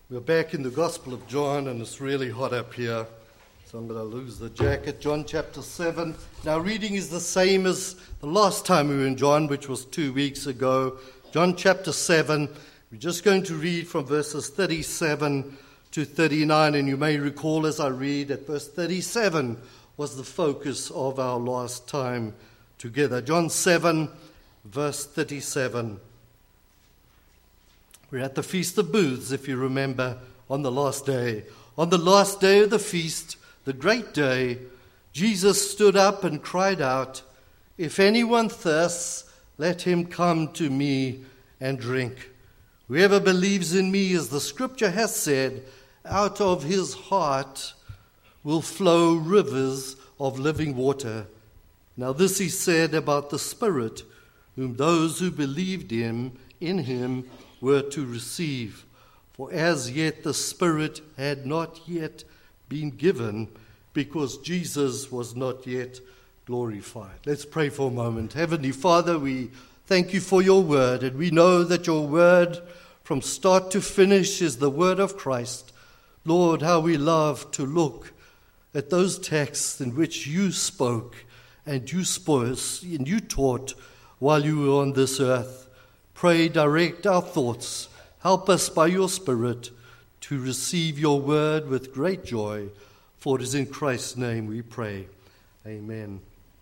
We're back in the Gospel of John, and it's really hot up here, so I'm going to lose the jacket. John chapter 7. Now, reading is the same as the last time we were in John, which was 2 weeks ago. John chapter 7. We're just going to read from verses 37 to 39, and you may recall as I read that verse 37 was the focus of our last time together. John 7, verse 37. We're at the Feast of Booths, if you remember, on the last day. On the last day of the feast, the great day, Jesus stood up and cried out, "If anyone thirsts, let him come to me and drink. Whoever believes in me, as the scripture has said, out of his heart will flow rivers of living water." Now this he said about the Spirit, whom those who believed in him were to receive. For as yet the Spirit had not yet been given, because Jesus was not yet glorified. Let's pray for a moment. Heavenly Father, we thank you for your word, and we know that your word from start to finish is the word of Christ. Lord, how we love to look at those texts in which you spoke and you taught while you were on this earth. Pray, direct our thoughts. Help us by your Spirit to receive your word with great joy. For it is in Christ's name we pray. Amen.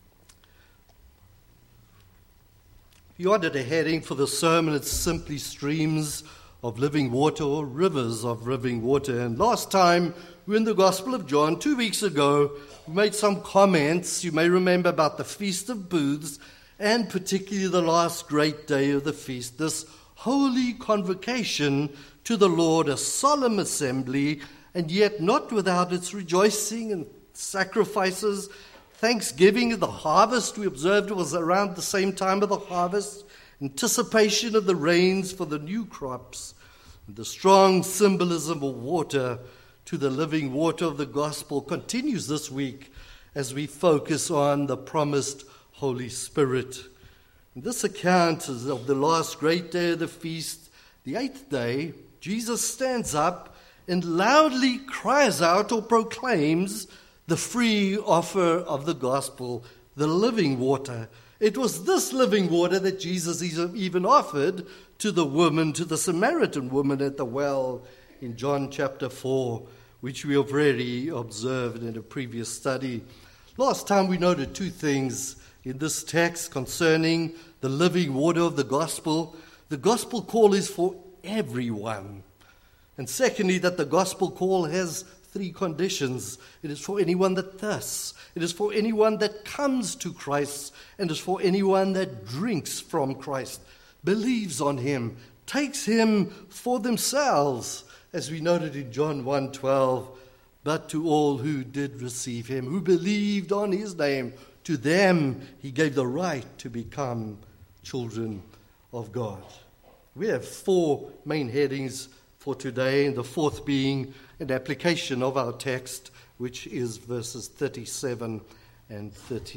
You wanted a heading for the sermon. It's simply streams of living water or rivers of living water. And last time we were in the Gospel of John, 2 weeks ago, we made some comments, you may remember, about the Feast of Booths, and particularly the last great day of the feast, this holy convocation to the Lord, a solemn assembly, and yet not without its rejoicing and sacrifices. Thanksgiving of the harvest, we observed, was around the same time of the harvest, anticipation of the rains for the new crops, and the strong symbolism of water to the living water of the gospel continues this week as we focus on the promised Holy Spirit. In this account is of the last great day of the feast, the eighth day. Jesus stands up and loudly cries out or proclaims the free offer of the gospel, the living water. It was this living water that Jesus even offered to the Samaritan woman at the well in John chapter 4, which we have already observed in a previous study. Last time we noted two things in this text concerning the living water of the gospel. The gospel call is for everyone. And secondly, that the gospel call has three conditions. It is for anyone that thirsts. It is for anyone that comes to Christ. And it is for anyone that drinks from Christ, believes on him, takes him for themselves. As we noted in John 1:12, but to all who did receive him, who believed on his name, to them he gave the right to become children of God. We have four main headings for today, and the fourth being an application of our text, which is verses 38 and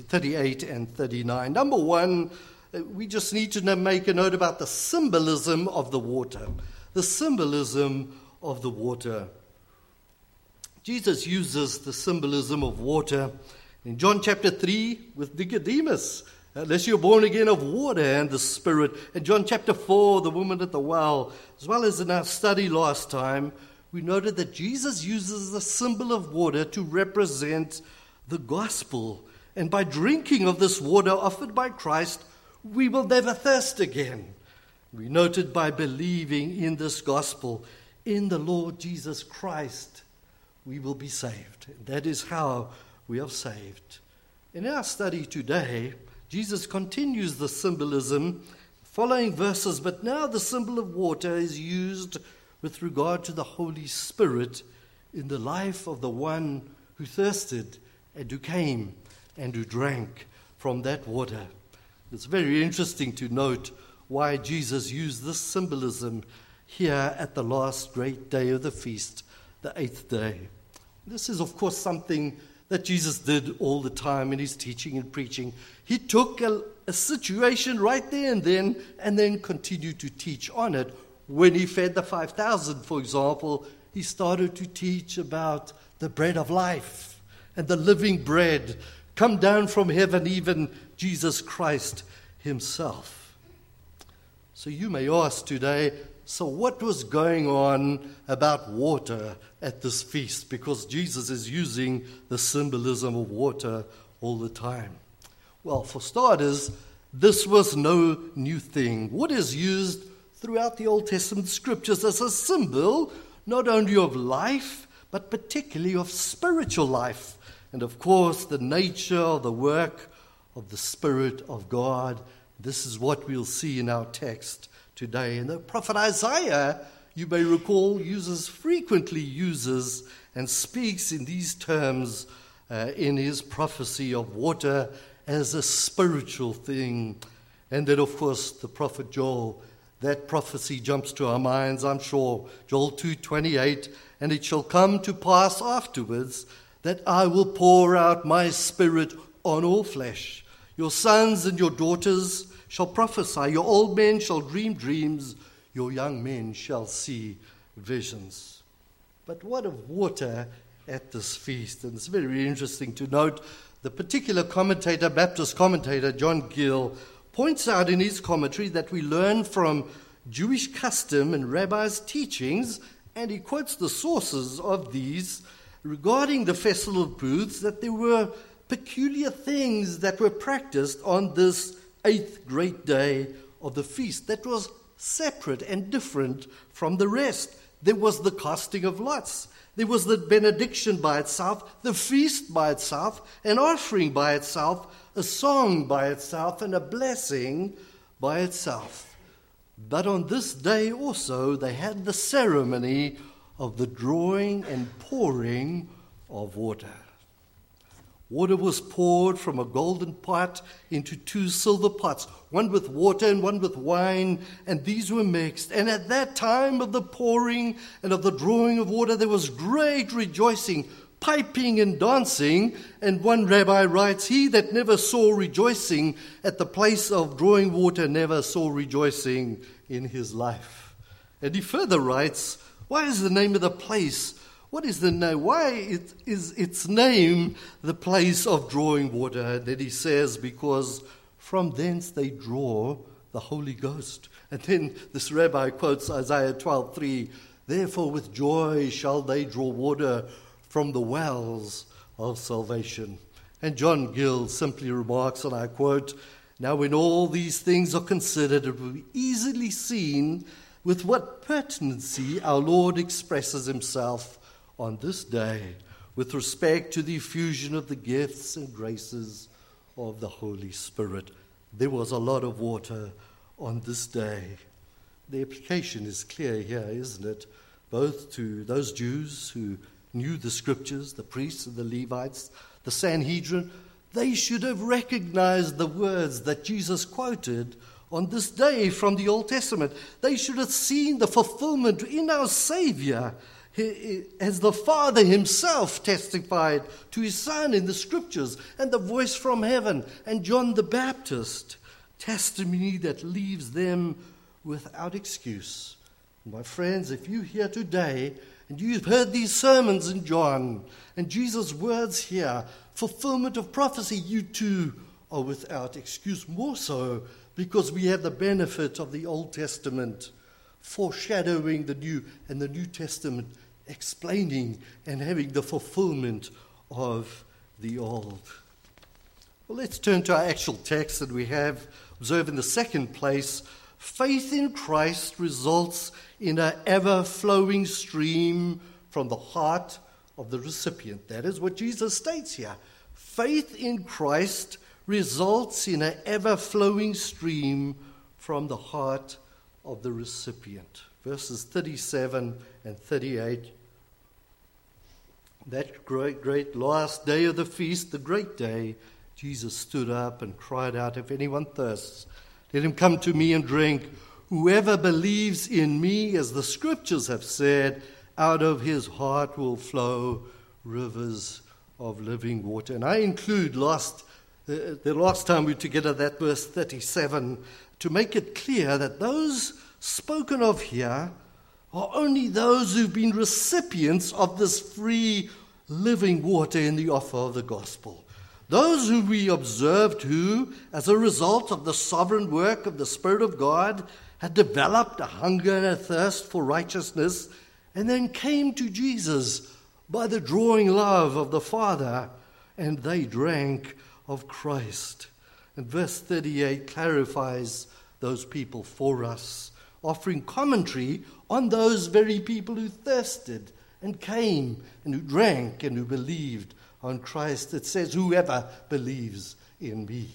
39. Number one, we just need to make a note about the symbolism of the water. The symbolism of the water. Jesus uses the symbolism of water in John chapter 3 with Nicodemus, unless you're born again of water and the Spirit. In John chapter 4, the woman at the well, as well as in our study last time, we noted that Jesus uses the symbol of water to represent the gospel. And by drinking of this water offered by Christ, we will never thirst again. We noted by believing in this gospel, in the Lord Jesus Christ, we will be saved. That is how we are saved. In our study today, Jesus continues the symbolism, following verses, but now the symbol of water is used with regard to the Holy Spirit in the life of the one who thirsted and who came and who drank from that water. It's very interesting to note why Jesus used this symbolism here at the last great day of the feast, the eighth day. This is, of course, something that Jesus did all the time in his teaching and preaching. He took a situation right there and then continued to teach on it when he fed the 5,000, for example, he started to teach about the bread of life and the living bread come down from heaven, even Jesus Christ himself. So you may ask today, so what was going on about water at this feast? Because Jesus is using the symbolism of water all the time. Well, for starters, this was no new thing. Water is used throughout the Old Testament scriptures as a symbol not only of life, but particularly of spiritual life. And of course, the nature of the work of the Spirit of God. This is what we'll see in our text today. And the prophet Isaiah, you may recall, frequently uses and speaks in these terms in his prophecy of water as a spiritual thing. And then, of course, the prophet Joel, that prophecy jumps to our minds, I'm sure. Joel 2:28, and it shall come to pass afterwards that I will pour out my Spirit on all flesh. Your sons and your daughters shall prophesy, your old men shall dream dreams, your young men shall see visions. But what of water at this feast? And it's very interesting to note the particular commentator, Baptist commentator John Gill, points out in his commentary that we learn from Jewish custom and rabbis' teachings, and he quotes the sources of these regarding the Festival of Booths, that there were peculiar things that were practiced on this 8th great day of the feast that was separate and different from the rest. There was the casting of lots. There was the benediction by itself, the feast by itself, an offering by itself, a song by itself, and a blessing by itself. But on this day also they had the ceremony of the drawing and pouring of water. Water was poured from a golden pot into 2 silver pots, one with water and one with wine, and these were mixed. And at that time of the pouring and of the drawing of water, there was great rejoicing, piping and dancing. And one rabbi writes, he that never saw rejoicing at the place of drawing water never saw rejoicing in his life. And he further writes, why is the name of the place? What is the name? Why is its name the place of drawing water? And then he says, because from thence they draw the Holy Ghost. And then this rabbi quotes Isaiah 12:3, therefore with joy shall they draw water from the wells of salvation. And John Gill simply remarks, and I quote, now when all these things are considered, it will be easily seen with what pertinency our Lord expresses himself on this day with respect to the effusion of the gifts and graces of the Holy Spirit. There was a lot of water on this day. The application is clear here, isn't it? Both to those Jews who knew the scriptures, the priests and the Levites, the Sanhedrin. They should have recognized the words that Jesus quoted on this day from the Old Testament. They should have seen the fulfillment in our Savior, as the Father himself testified to his Son in the scriptures, and the voice from heaven, and John the Baptist, testimony that leaves them without excuse. My friends, if you're here today and you've heard these sermons in John and Jesus' words here, fulfillment of prophecy, you too are without excuse. More so because we have the benefit of the Old Testament foreshadowing the New, and the New Testament explaining and having the fulfillment of the Old. Well, let's turn to our actual text that we have. Observe in the second place, faith in Christ results in an ever-flowing stream from the heart of the recipient. That is what Jesus states here. Faith in Christ results in an ever-flowing stream from the heart of the recipient. Verses 37 and 38. That great last day of the feast, the great day, Jesus stood up and cried out, if anyone thirsts, let him come to me and drink. Whoever believes in me, as the scriptures have said, out of his heart will flow rivers of living water. And I include the last time we were together that verse 37 to make it clear that those spoken of here are only those who've been recipients of this free living water in the offer of the gospel. Those who we observed who, as a result of the sovereign work of the Spirit of God, had developed a hunger and a thirst for righteousness, and then came to Jesus by the drawing love of the Father, and they drank of Christ. And verse 38 clarifies those people for us, offering commentary on those very people who thirsted and came and who drank and who believed on Christ. It says, whoever believes in me.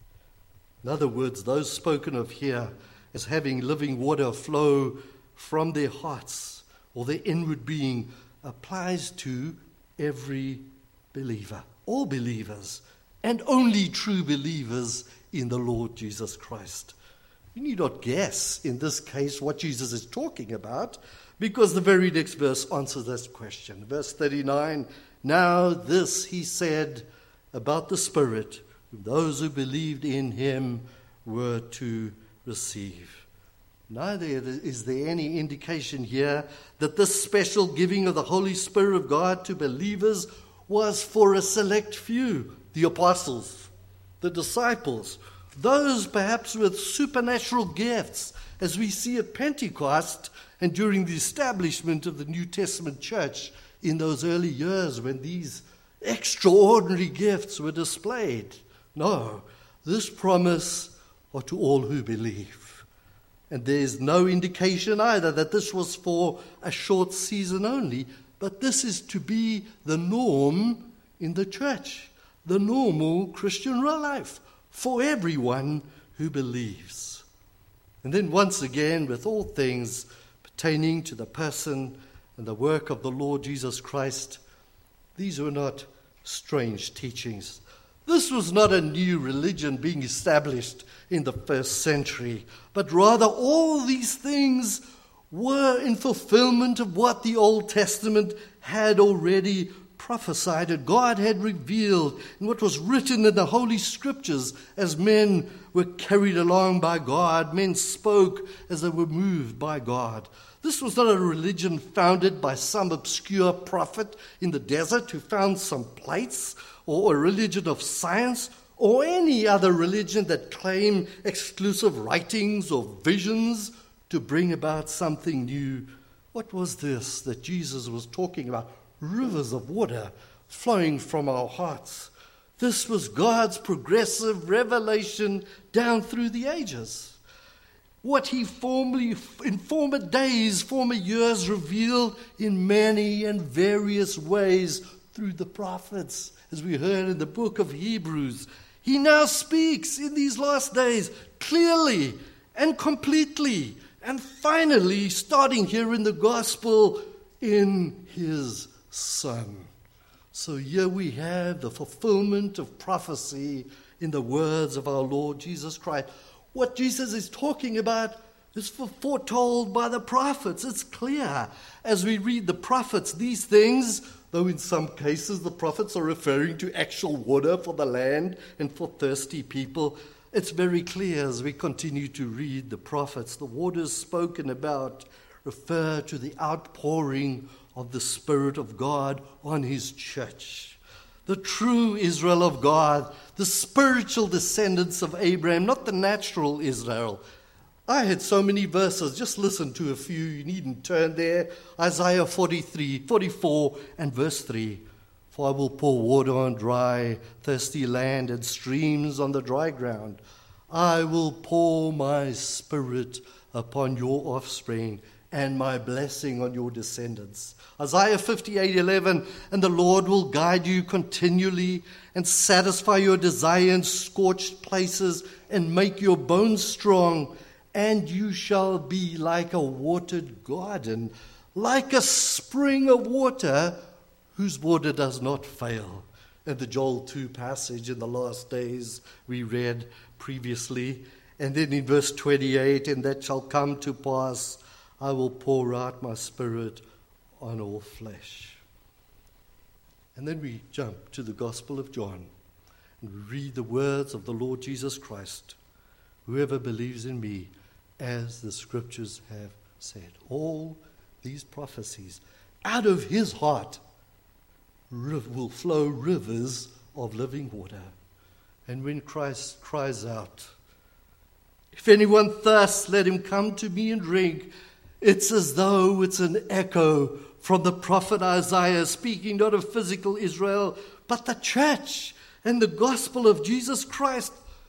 In other words, those spoken of here as having living water flow from their hearts or their inward being applies to every believer, all believers, and only true believers in the Lord Jesus Christ. You need not guess in this case what Jesus is talking about, because the very next verse answers this question. Verse 39, now this he said about the Spirit, whom those who believed in him were to receive. Neither is there any indication here that this special giving of the Holy Spirit of God to believers was for a select few, the apostles, the disciples, those perhaps with supernatural gifts, as we see at Pentecost and during the establishment of the New Testament church in those early years when these extraordinary gifts were displayed. No, this promise are to all who believe. And there is no indication either that this was for a short season only, but this is to be the norm in the church, the normal Christian life for everyone who believes. And then once again, with all things pertaining to the person and the work of the Lord Jesus Christ, these were not strange teachings. This was not a new religion being established in the first century, but rather all these things were in fulfillment of what the Old Testament had already prophesied, and God had revealed in what was written in the Holy Scriptures as men were carried along by God. Men spoke as they were moved by God. This was not a religion founded by some obscure prophet in the desert who found some plates, or a religion of science, or any other religion that claimed exclusive writings or visions to bring about something new. What was this that Jesus was talking about? Rivers of water flowing from our hearts. This was God's progressive revelation down through the ages. What he formerly, in former days, former years, revealed in many and various ways through the prophets, as we heard in the book of Hebrews. He now speaks in these last days clearly and completely, and finally, starting here in the gospel, in his Son. So here we have the fulfillment of prophecy in the words of our Lord Jesus Christ. What Jesus is talking about is foretold by the prophets. It's clear as we read the prophets, these things, though in some cases the prophets are referring to actual water for the land and for thirsty people, it's very clear as we continue to read the prophets. The waters spoken about refer to the outpouring of the Spirit of God on his church. The true Israel of God, the spiritual descendants of Abraham, not the natural Israel. I had so many verses, just listen to a few, you needn't turn there. Isaiah 44 and verse 3. For I will pour water on dry, thirsty land and streams on the dry ground. I will pour my Spirit upon your offspring and my blessing on your descendants. Isaiah 58:11, and the Lord will guide you continually and satisfy your desire in scorched places and make your bones strong, and you shall be like a watered garden, like a spring of water whose water does not fail. And the Joel 2 passage in the last days we read previously. And then in verse 28, and that shall come to pass, I will pour out my Spirit on all flesh. And then we jump to the Gospel of John and we read the words of the Lord Jesus Christ. Whoever believes in me, as the scriptures have said. All these prophecies, out of his heart will flow rivers of living water. And when Christ cries out, "If anyone thirsts, let him come to me and drink," it's as though it's an echo from the prophet Isaiah, speaking not of physical Israel, but the church and the gospel of Jesus Christ.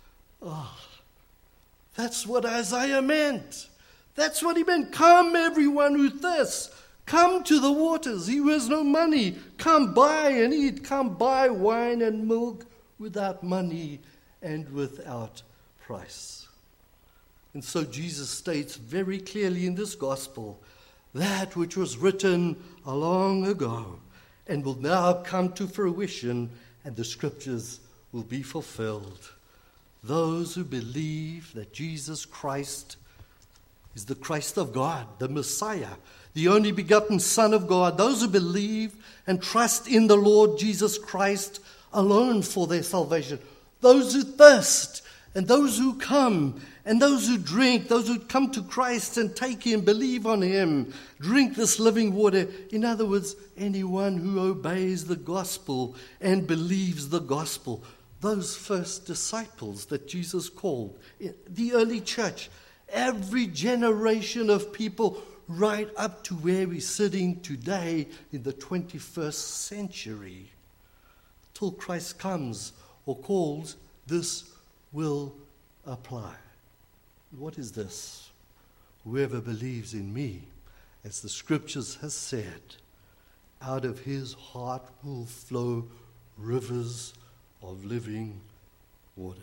That's what Isaiah meant. That's what he meant. Come, everyone who thirsts. Come to the waters. He who has no money, come buy and eat. Come buy wine and milk without money and without price. And so Jesus states very clearly in this gospel that which was written a long ago and will now come to fruition, and the scriptures will be fulfilled. Those who believe that Jesus Christ is the Christ of God, the Messiah, the only begotten Son of God, those who believe and trust in the Lord Jesus Christ alone for their salvation, those who thirst and those who come and those who drink, those who come to Christ and take him, believe on him, drink this living water. In other words, anyone who obeys the gospel and believes the gospel. Those first disciples that Jesus called, the early church, every generation of people right up to where we're sitting today in the 21st century. Till Christ comes or calls, this will apply. What is this? Whoever believes in me, as the scriptures has said, out of his heart will flow rivers of living water.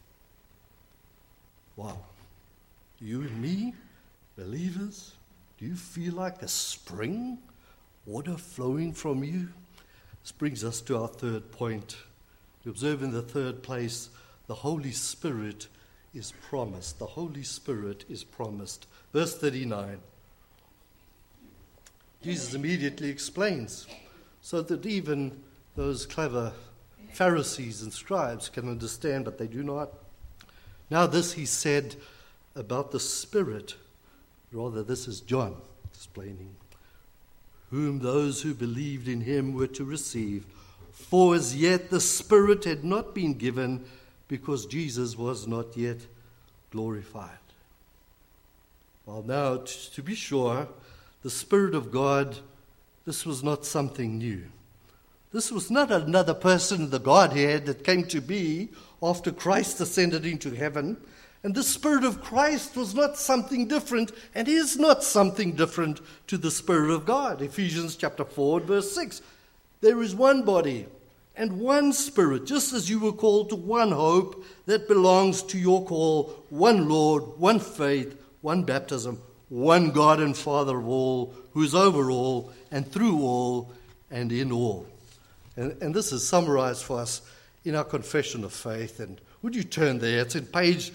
Wow. You and me, believers, do you feel like a spring, water flowing from you? This brings us to our third point. We observe in the third place, the Holy Spirit is promised. The Holy Spirit is promised. Verse 39. Jesus immediately explains, so that even those clever Pharisees and scribes can understand, but they do not. Now this he said about the Spirit, rather this is John explaining, whom those who believed in him were to receive, for as yet the Spirit had not been given, because Jesus was not yet glorified. Well, now, to be sure, the Spirit of God, this was not something new. This was not another person in the Godhead that came to be after Christ ascended into heaven. And the Spirit of Christ was not something different and is not something different to the Spirit of God. Ephesians chapter 4, verse 6. There is one body and one Spirit, just as you were called to one hope that belongs to your call, one Lord, one faith, one baptism, one God and Father of all, who is over all and through all and in all. And this is summarized for us in our confession of faith. And would you turn there? It's in page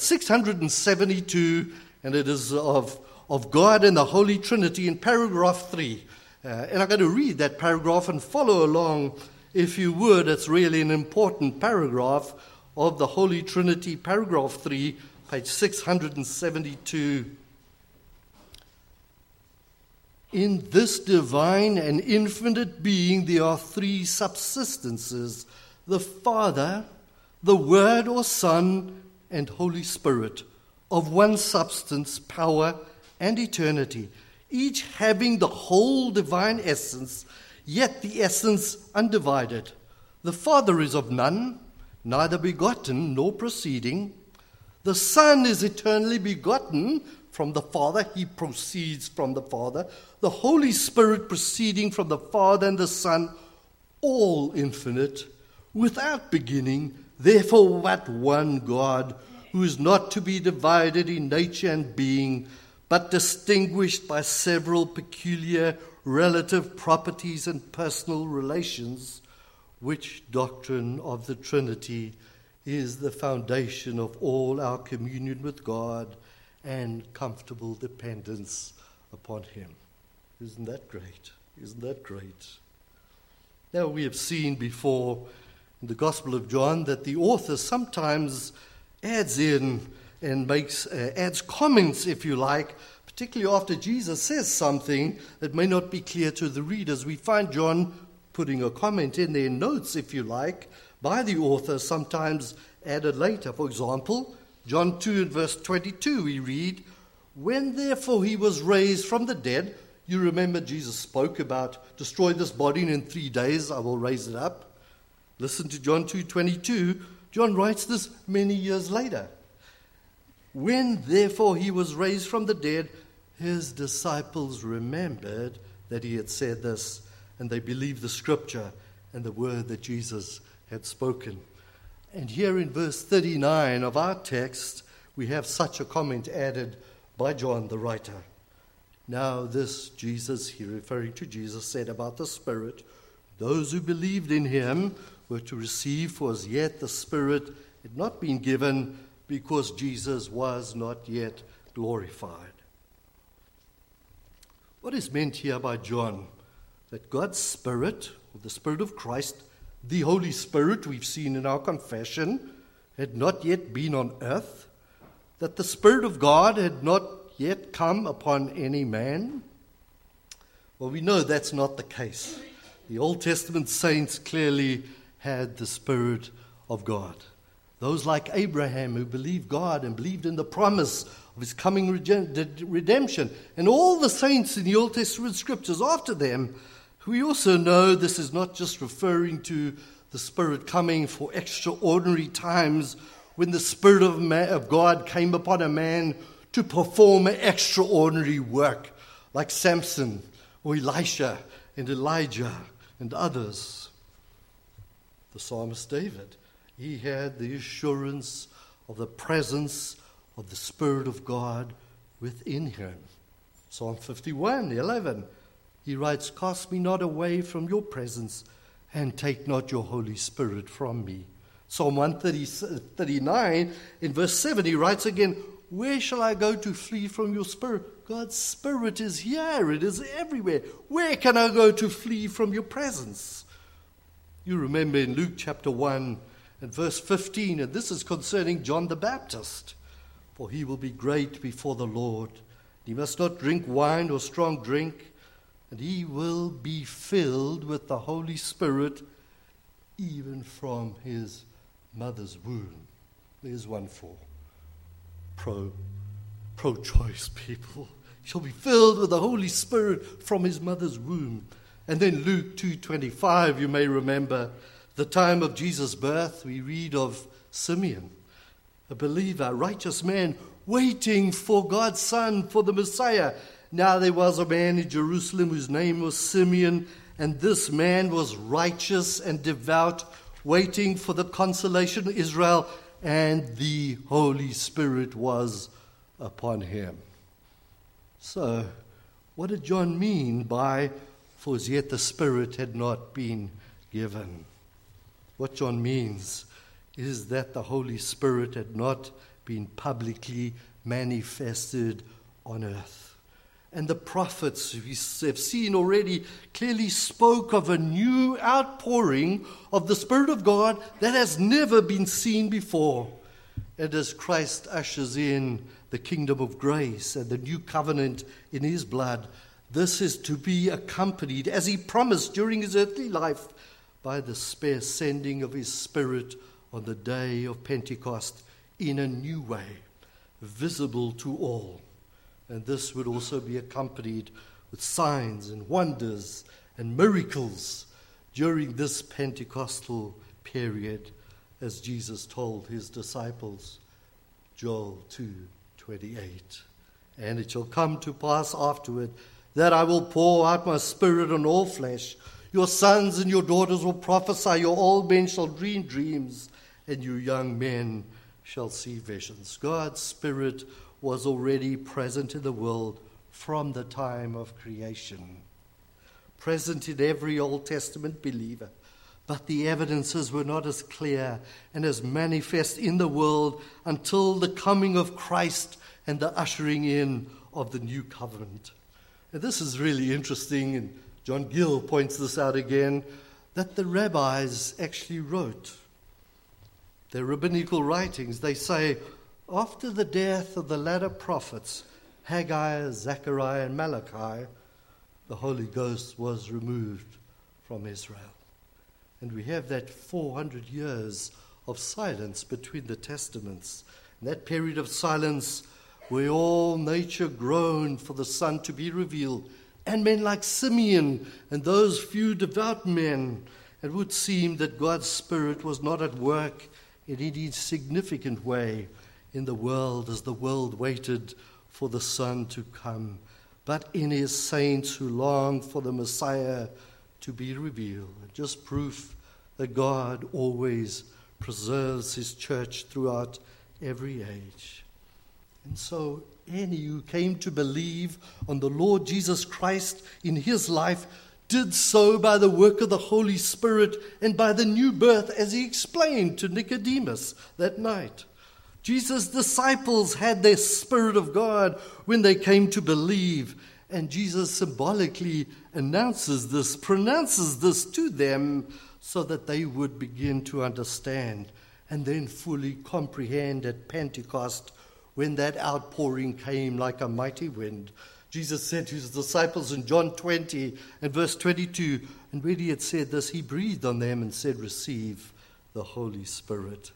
672, and it is of God and the Holy Trinity in paragraph 3. And I'm going to read that paragraph and follow along, if you would. It's really an important paragraph of the Holy Trinity, paragraph 3, page 672. In this divine and infinite being, there are three subsistences: the Father, the Word or Son, and Holy Spirit, of one substance, power, and eternity, each having the whole divine essence, yet the essence undivided. The Father is of none, neither begotten nor proceeding. The Son is eternally begotten from the Father, he proceeds from the Father. The Holy Spirit proceeding from the Father and the Son, all infinite, without beginning, therefore but one God, who is not to be divided in nature and being, but distinguished by several peculiar relative properties and personal relations, which doctrine of the Trinity is the foundation of all our communion with God and comfortable dependence upon him. Isn't that great? Isn't that great? Now, we have seen before in the Gospel of John that the author sometimes adds in and adds comments, if you like, particularly after Jesus says something that may not be clear to the readers. We find John putting a comment in their notes, if you like, by the author, sometimes added later. For example, John 2 and verse 22, we read, "When therefore he was raised from the dead," you remember Jesus spoke about, "Destroy this body and in 3 days I will raise it up." Listen to John 2:22. John writes this many years later. "When therefore he was raised from the dead, his disciples remembered that he had said this, and they believed the scripture and the word that Jesus had spoken." And here in verse 39 of our text, we have such a comment added by John the writer. "Now this Jesus," he referring to Jesus, "said about the Spirit, those who believed in him were to receive, for as yet the Spirit had not been given, because Jesus was not yet glorified." What is meant here by John? That God's Spirit, or the Spirit of Christ, the Holy Spirit we've seen in our confession, had not yet been on earth, that the Spirit of God had not yet come upon any man? Well, we know that's not the case. The Old Testament saints clearly had the Spirit of God. Those like Abraham who believed God and believed in the promise of his coming redemption, and all the saints in the Old Testament scriptures after them. We also know this is not just referring to the Spirit coming for extraordinary times when the Spirit of God came upon a man to perform extraordinary work, like Samson or Elisha and Elijah and others. The psalmist David, he had the assurance of the presence of the Spirit of God within him. Psalm 51:11, he writes, "Cast me not away from your presence, and take not your Holy Spirit from me." Psalm 139 in verse 7, he writes again, "Where shall I go to flee from your Spirit?" God's Spirit is here. It is everywhere. Where can I go to flee from your presence? You remember in Luke chapter 1 and verse 15, and this is concerning John the Baptist. "For he will be great before the Lord. He must not drink wine or strong drink, and he will be filled with the Holy Spirit even from his mother's womb." There's one for pro-choice people. He shall be filled with the Holy Spirit from his mother's womb. And then Luke 2:25, you may remember, the time of Jesus' birth, we read of Simeon, a believer, a righteous man, waiting for God's Son, for the Messiah. Now there was a man in Jerusalem whose name was Simeon, and this man was righteous and devout, waiting for the consolation of Israel, and the Holy Spirit was upon him. So, what did John mean by, "For as yet the Spirit had not been given"? What John means is that the Holy Spirit had not been publicly manifested on earth. And the prophets, we have seen already, clearly spoke of a new outpouring of the Spirit of God that has never been seen before. And as Christ ushers in the kingdom of grace and the new covenant in his blood, this is to be accompanied, as he promised during his earthly life, by the sending of his Spirit on the day of Pentecost in a new way, visible to all. And this would also be accompanied with signs and wonders and miracles during this Pentecostal period, as Jesus told his disciples, Joel 2:28. "And it shall come to pass afterward that I will pour out my Spirit on all flesh. Your sons and your daughters will prophesy, your old men shall dream dreams, and you young men shall see visions." God's Spirit was already present in the world from the time of creation, present in every Old Testament believer. But the evidences were not as clear and as manifest in the world until the coming of Christ and the ushering in of the new covenant. And this is really interesting, and John Gill points this out again, that the rabbis actually wrote their rabbinical writings. They say, After the death of the latter prophets, Haggai, Zechariah, and Malachi, the Holy Ghost was removed from Israel. And we have that 400 years of silence between the testaments. And that period of silence where all nature groaned for the Son to be revealed, and men like Simeon and those few devout men, it would seem that God's Spirit was not at work in any significant way in the world as the world waited for the Son to come, but in his saints who long for the Messiah to be revealed. Just proof that God always preserves his church throughout every age. And so any who came to believe on the Lord Jesus Christ in his life did so by the work of the Holy Spirit and by the new birth, as he explained to Nicodemus that night. Jesus' disciples had their Spirit of God when they came to believe, and Jesus symbolically pronounces this to them so that they would begin to understand and then fully comprehend at Pentecost when that outpouring came like a mighty wind. Jesus said to his disciples in John 20 and verse 22, and when he had said this, he breathed on them and said, "Receive the Holy Spirit."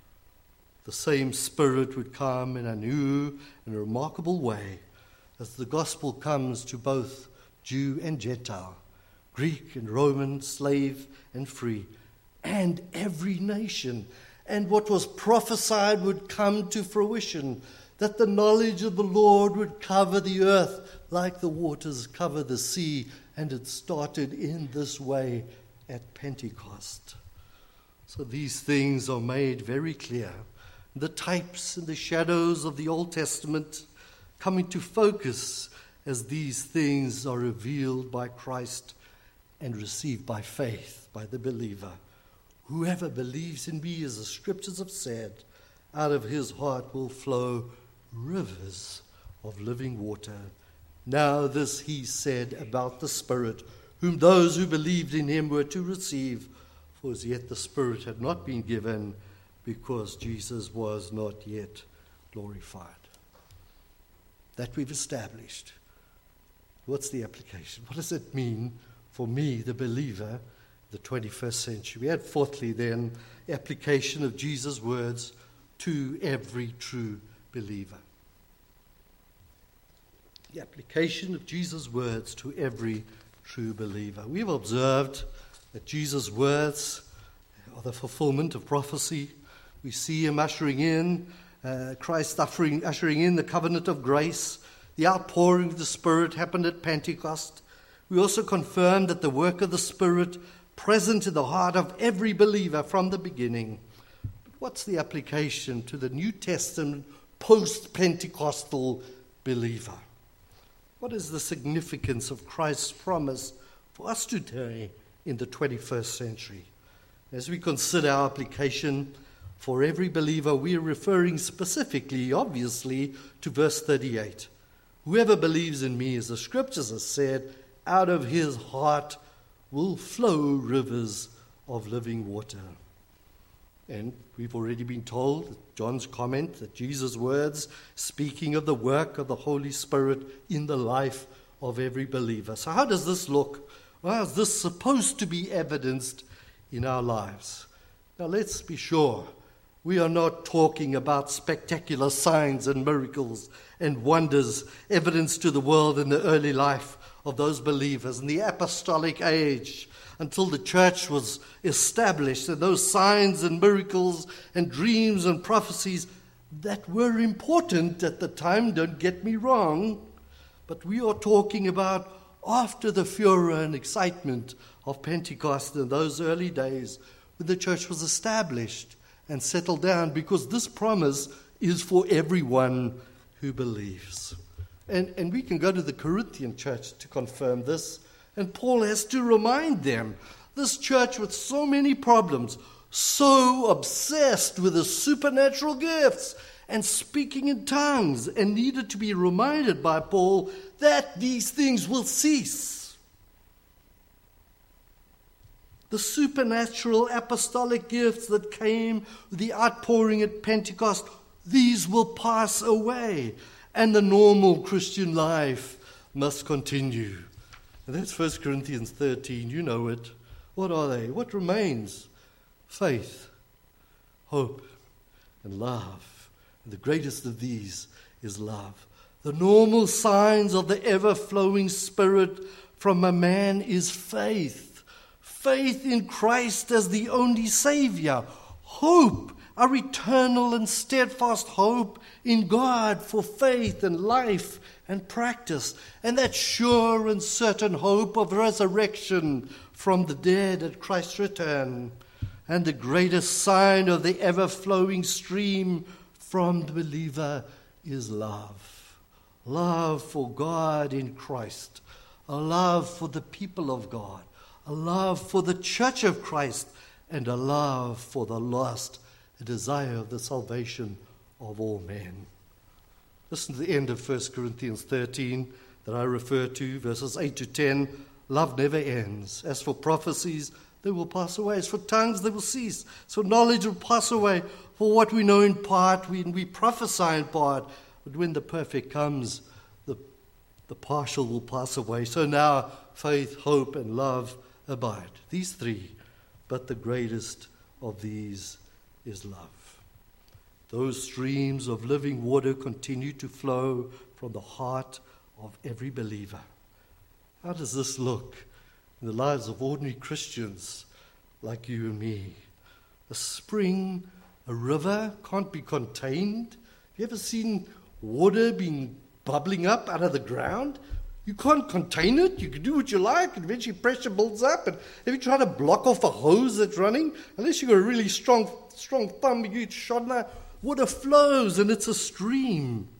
The same Spirit would come in a new and remarkable way as the gospel comes to both Jew and Gentile, Greek and Roman, slave and free, and every nation. And what was prophesied would come to fruition, that the knowledge of the Lord would cover the earth like the waters cover the sea. And it started in this way at Pentecost. So these things are made very clear. The types and the shadows of the Old Testament come into focus as these things are revealed by Christ and received by faith by the believer. Whoever believes in me, as the scriptures have said, out of his heart will flow rivers of living water. Now this he said about the Spirit, whom those who believed in him were to receive, for as yet the Spirit had not been given, because Jesus was not yet glorified. That we've established. What's the application? What does it mean for me, the believer, the 21st century? We had fourthly then, application of Jesus' words to every true believer. The application of Jesus' words to every true believer. We've observed that Jesus' words are the fulfillment of prophecy. We see him ushering in, Christ ushering in the covenant of grace. The outpouring of the Spirit happened at Pentecost. We also confirm that the work of the Spirit present in the heart of every believer from the beginning. But what's the application to the New Testament post-Pentecostal believer? What is the significance of Christ's promise for us today in the 21st century? As we consider our application for every believer, we are referring specifically, obviously, to verse 38. Whoever believes in me, as the scriptures have said, out of his heart will flow rivers of living water. And we've already been told, John's comment, that Jesus' words, speaking of the work of the Holy Spirit in the life of every believer. So how does this look? How is this supposed to be evidenced in our lives? Now let's be sure, we are not talking about spectacular signs and miracles and wonders evidenced to the world in the early life of those believers in the apostolic age until the church was established, and those signs and miracles and dreams and prophecies that were important at the time, don't get me wrong, but we are talking about after the furor and excitement of Pentecost in those early days when the church was established and settled down, because this promise is for everyone who believes. And we can go to the Corinthian church to confirm this, and Paul has to remind them, this church with so many problems, so obsessed with the supernatural gifts and speaking in tongues, and needed to be reminded by Paul that these things will cease. The supernatural apostolic gifts that came with the outpouring at Pentecost, these will pass away, and the normal Christian life must continue. And that's 1 Corinthians 13. You know it. What are they? What remains? Faith, hope, and love. And the greatest of these is love. The normal signs of the ever-flowing Spirit from a man is faith. Faith in Christ as the only Savior. Hope, our eternal and steadfast hope in God for faith and life and practice. And that sure and certain hope of resurrection from the dead at Christ's return. And the greatest sign of the ever-flowing stream from the believer is love. Love for God in Christ. A love for the people of God. A love for the church of Christ. And a love for the lost. A desire of the salvation of all men. Listen to the end of 1 Corinthians 13 that I refer to, verses 8 to 10. Love never ends. As for prophecies, they will pass away. As for tongues, they will cease. So knowledge will pass away. For what we know in part, we prophesy in part. But when the perfect comes, the partial will pass away. So now faith, hope, and love abide. These three. But the greatest of these is love. Those streams of living water continue to flow from the heart of every believer. How does this look in the lives of ordinary Christians like you and me? A spring, a river can't be contained. Have you ever seen water being bubbling up out of the ground? You can't contain it. You can do what you like, and eventually pressure builds up. And if you try to block off a hose that's running, unless you've got a really strong thumb, you get shot in that, water flows, and it's a stream.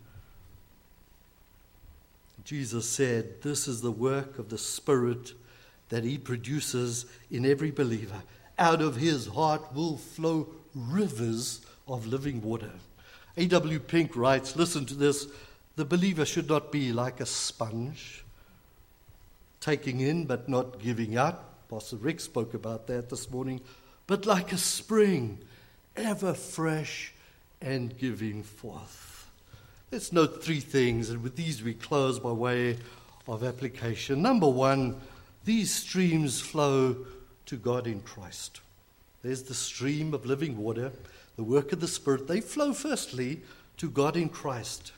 Jesus said, this is the work of the Spirit that he produces in every believer. Out of his heart will flow rivers of living water. A.W. Pink writes, listen to this, the believer should not be like a sponge, taking in but not giving out. Pastor Rick spoke about that this morning. But like a spring, ever fresh and giving forth. Let's note three things, and with these we close by way of application. Number one, these streams flow to God in Christ. There's the stream of living water, the work of the Spirit. They flow firstly to God in Christ.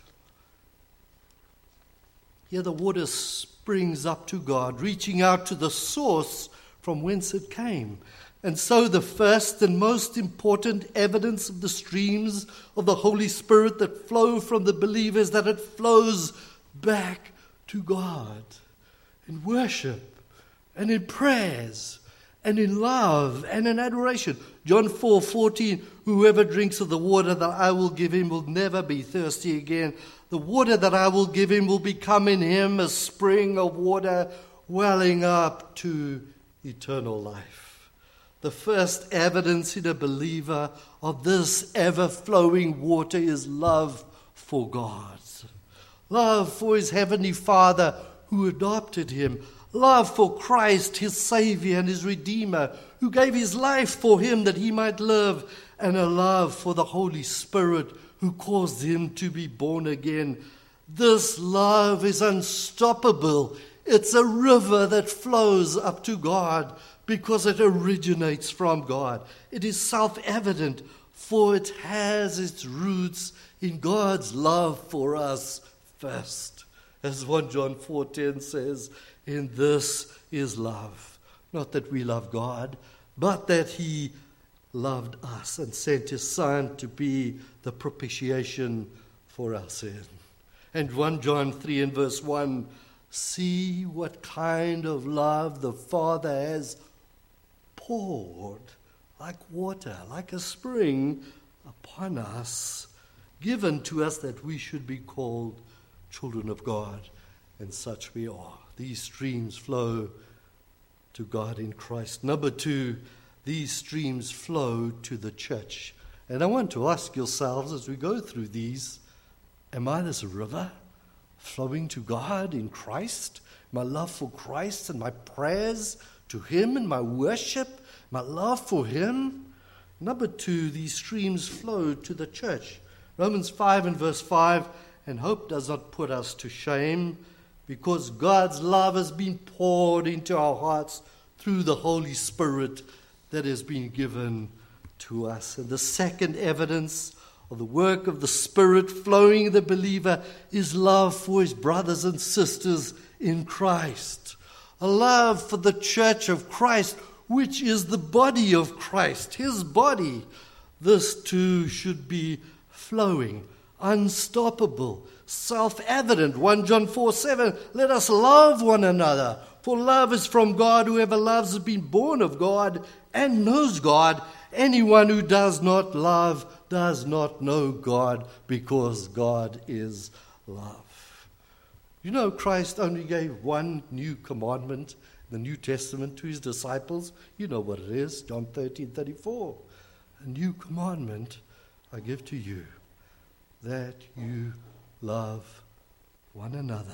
Here the water springs up to God, reaching out to the source from whence it came. And so the first and most important evidence of the streams of the Holy Spirit that flow from the believer is that it flows back to God in worship and in prayers and in love and in adoration. John 4:14, whoever drinks of the water that I will give him will never be thirsty again. The water that I will give him will become in him a spring of water welling up to eternal life. The first evidence in a believer of this ever-flowing water is love for God. Love for his heavenly Father who adopted him. Love for Christ, his Savior and his Redeemer, who gave his life for him that he might live. And a love for the Holy Spirit who caused him to be born again. This love is unstoppable. It's a river that flows up to God because it originates from God. It is self-evident, for it has its roots in God's love for us first. As 1 John 4:10 says, in this is love. Not that we love God, but that he loved us and sent his Son to be the propitiation for our sin. And 1 John 3 and verse 1, see what kind of love the Father has poured like water, like a spring upon us, given to us that we should be called children of God, and such we are. These streams flow to God in Christ. Number two, these streams flow to the church. And I want to ask yourselves as we go through these, am I this river flowing to God in Christ? My love for Christ and my prayers to him and my worship, my love for him. Number two, these streams flow to the church. Romans 5 and verse 5, and hope does not put us to shame, because God's love has been poured into our hearts through the Holy Spirit that has been given to us. And the second evidence of the work of the Spirit flowing in the believer is love for his brothers and sisters in Christ. A love for the church of Christ, which is the body of Christ, his body. This too should be flowing, unstoppable, self-evident. 1 John 4:7, let us love one another, for love is from God. Whoever loves has been born of God and knows God. Anyone who does not love does not know God, because God is love. You know, Christ only gave one new commandment in the New Testament to his disciples. You know what it is, John 13:34. A new commandment I give to you, that you love one another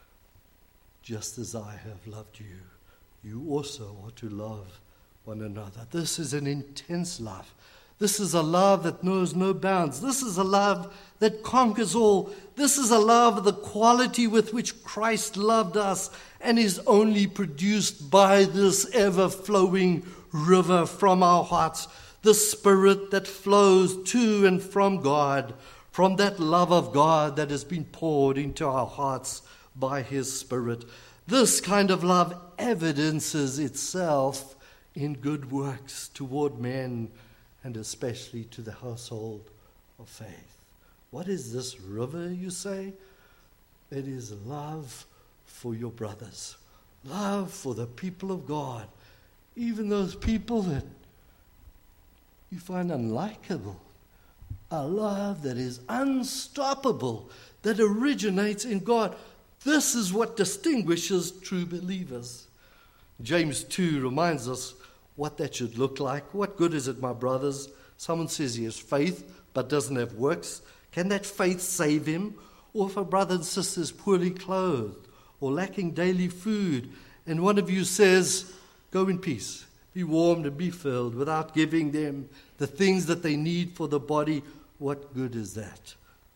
just as I have loved you. You also are to love one another. This is an intense love. This is a love that knows no bounds. This is a love that conquers all. This is a love of the quality with which Christ loved us and is only produced by this ever-flowing river from our hearts, the Spirit that flows to and from God, from that love of God that has been poured into our hearts by his Spirit. This kind of love evidences itself in good works toward men, and especially to the household of faith. What is this river, you say? It is love for your brothers, love for the people of God, even those people that you find unlikable. A love that is unstoppable, that originates in God. This is what distinguishes true believers. James 2 reminds us what that should look like. What good is it, my brothers? Someone says he has faith but doesn't have works. Can that faith save him? Or if a brother and sister is poorly clothed or lacking daily food, and one of you says, go in peace, be warmed and be filled, without giving them the things that they need for the body, what good is that?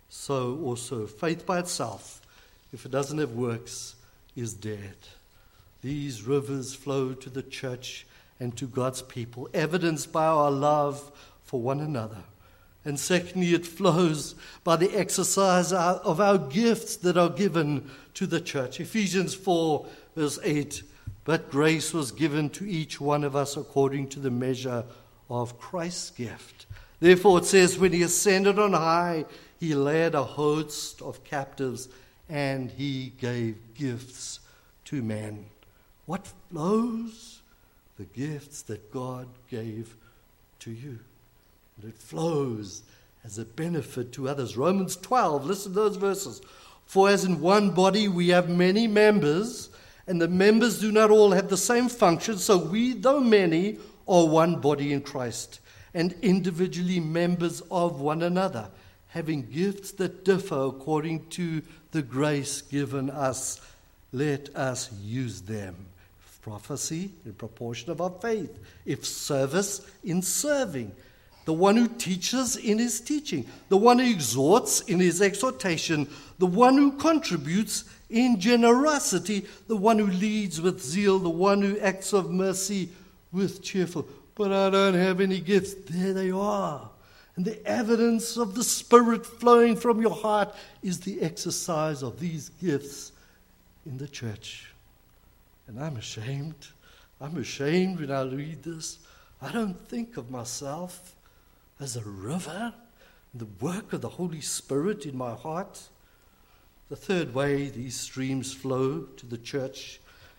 So also faith by itself, if it doesn't have works, is dead. These rivers flow to the church and to God's people, evidenced by our love for one another. And secondly, it flows by the exercise of our gifts that are given to the church. Ephesians 4, verse 8, but grace was given to each one of us according to the measure of Christ's gift. Therefore it says, when he ascended on high, he led a host of captives and he gave gifts to men. What flows? The gifts that God gave to you. And it flows as a benefit to others. Romans 12, listen to those verses. For as in one body we have many members, and the members do not all have the same function, so we, though many, are one body in Christ, and individually members of one another, having gifts that differ according to the grace given us. Let us use them. If prophecy, in proportion of our faith. If service, in serving. The one who teaches, in his teaching. The one who exhorts, in his exhortation. The one who contributes, in generosity. The one who leads with zeal. The one who acts of mercy with cheerful. But I don't have any gifts. There they are. And the evidence of the Spirit flowing from your heart is the exercise of these gifts in the church. And I'm ashamed. I'm ashamed when I read this. I don't think of myself as a river, the work of the Holy Spirit in my heart. The third way these streams flow to the church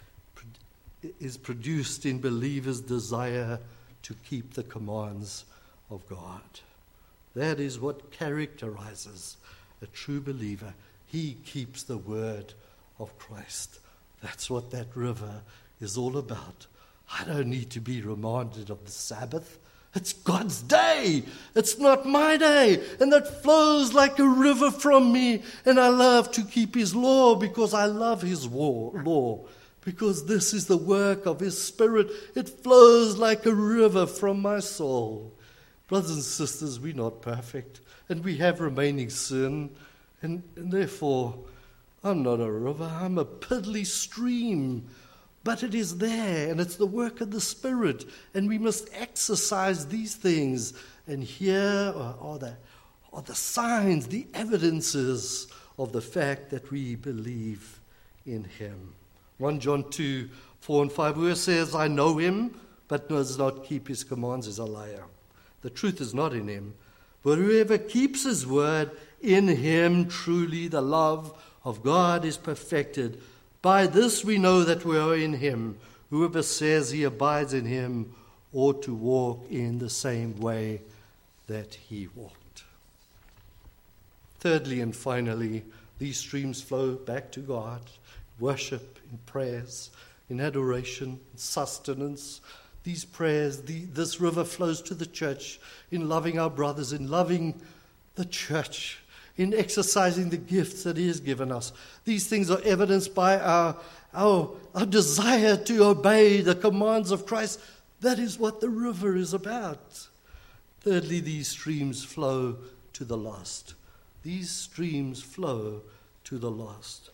is produced in believers' desire to keep the commands of God. That is what characterizes a true believer. He keeps the word of Christ. That's what that river is all about. I don't need to be reminded of the Sabbath. It's God's day. It's not my day. And that flows like a river from me. And I love to keep his law because I love his law. Because this is the work of his Spirit. It flows like a river from my soul. Brothers and sisters, we're not perfect, and we have remaining sin, and therefore I'm not a river, I'm a piddly stream. But it is there, and it's the work of the Spirit, and we must exercise these things. And here are the signs, the evidences of the fact that we believe in him. 1 John 2, 4 and 5, where it says, I know him, but does not keep his commands is a liar. The truth is not in him. But whoever keeps his word, in him truly the love of God is perfected. By this we know that we are in him. Whoever says he abides in him ought to walk in the same way that he walked. Thirdly and finally, these streams flow back to God. Worship, in prayers, in adoration, in sustenance. These prayers, this river flows to the church in loving our brothers, in loving the church, in exercising the gifts that he has given us. These things are evidenced by our desire to obey the commands of Christ. That is what the river is about. Thirdly, these streams flow to the lost. These streams flow to the lost.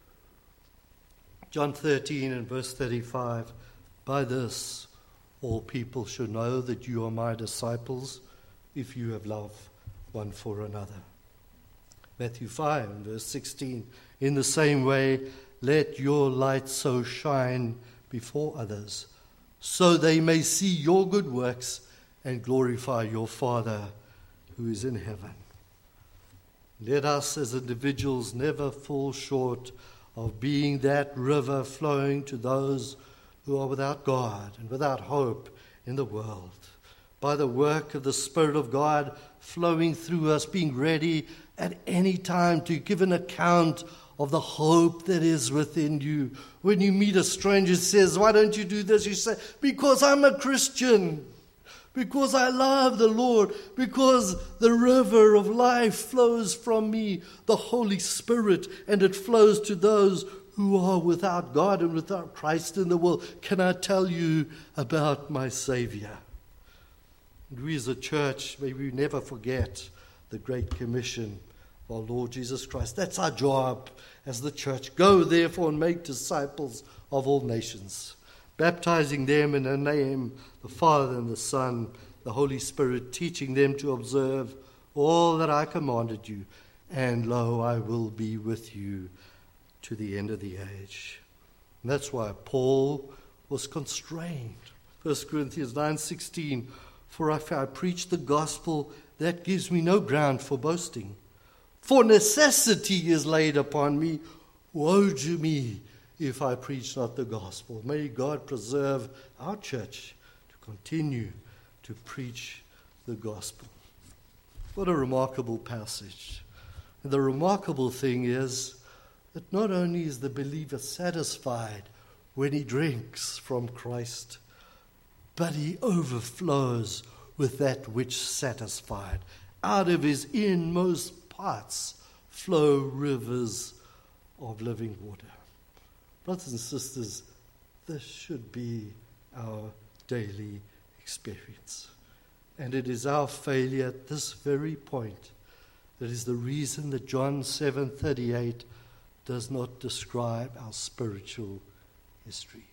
John 13 and verse 35, by this all people should know that you are my disciples if you have love one for another. Matthew 5 and verse 16, in the same way, let your light so shine before others, so they may see your good works and glorify your Father who is in heaven. Let us as individuals never fall short of being that river flowing to those who are without God and without hope in the world. By the work of the Spirit of God flowing through us, being ready at any time to give an account of the hope that is within you. When you meet a stranger who says, why don't you do this? You say, because I'm a Christian. Because I love the Lord. Because the river of life flows from me, the Holy Spirit, and it flows to those who are without God and without Christ in the world. Can I tell you about my Savior? And we as a church, may we never forget the Great Commission of our Lord Jesus Christ. That's our job as the church. Go therefore and make disciples of all nations, baptizing them in the name of the Father and the Son, the Holy Spirit, teaching them to observe all that I commanded you. And lo, I will be with you to the end of the age. And that's why Paul was constrained. 1 Corinthians 9:16, for if I preach the gospel, that gives me no ground for boasting. For necessity is laid upon me. Woe to me if I preach not the gospel. May God preserve our church to continue to preach the gospel. What a remarkable passage. And the remarkable thing is that not only is the believer satisfied when he drinks from Christ, but he overflows with that which satisfied. Out of his inmost parts flow rivers of living water. Brothers and sisters, this should be our daily experience. And it is our failure at this very point that is the reason that John 7:38 does not describe our spiritual history.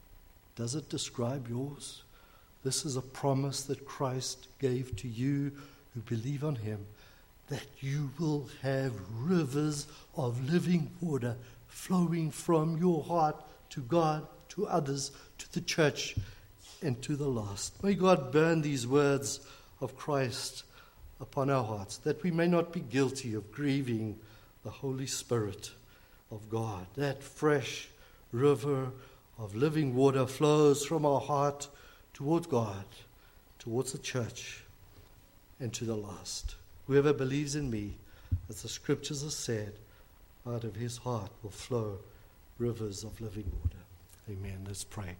Does it describe yours? This is a promise that Christ gave to you who believe on him, that you will have rivers of living water flowing from your heart to God, to others, to the church, and to the lost. May God burn these words of Christ upon our hearts, that we may not be guilty of grieving the Holy Spirit of God. That fresh river of living water flows from our heart towards God, towards the church, and to the lost. Whoever believes in me, as the scriptures have said, out of his heart will flow rivers of living water. Amen. Let's pray.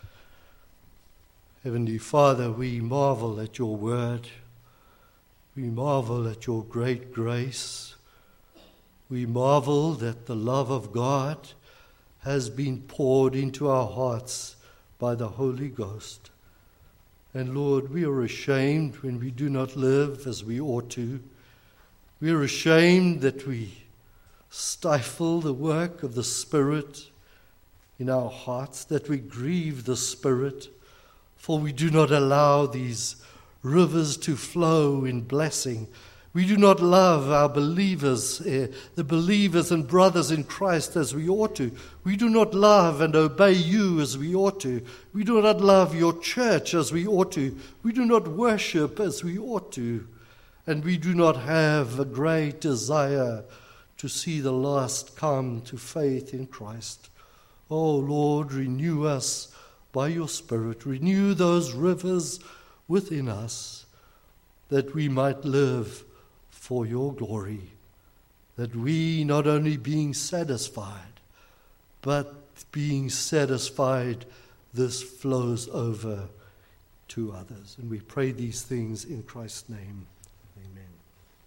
Heavenly Father, we marvel at your word. We marvel at your great grace. We marvel that the love of God has been poured into our hearts by the Holy Ghost. And Lord, we are ashamed when we do not live as we ought to. We are ashamed that we stifle the work of the Spirit in our hearts, that we grieve the Spirit, for we do not allow these rivers to flow in blessing. We do not love our believers, the believers and brothers in Christ as we ought to. We do not love and obey you as we ought to. We do not love your church as we ought to. We do not worship as we ought to. And we do not have a great desire to see the lost come to faith in Christ. Oh Lord, renew us by your Spirit. Renew those rivers within us, that we might live for your glory, that we not only being satisfied, but being satisfied, this flows over to others. And we pray these things in Christ's name. Amen.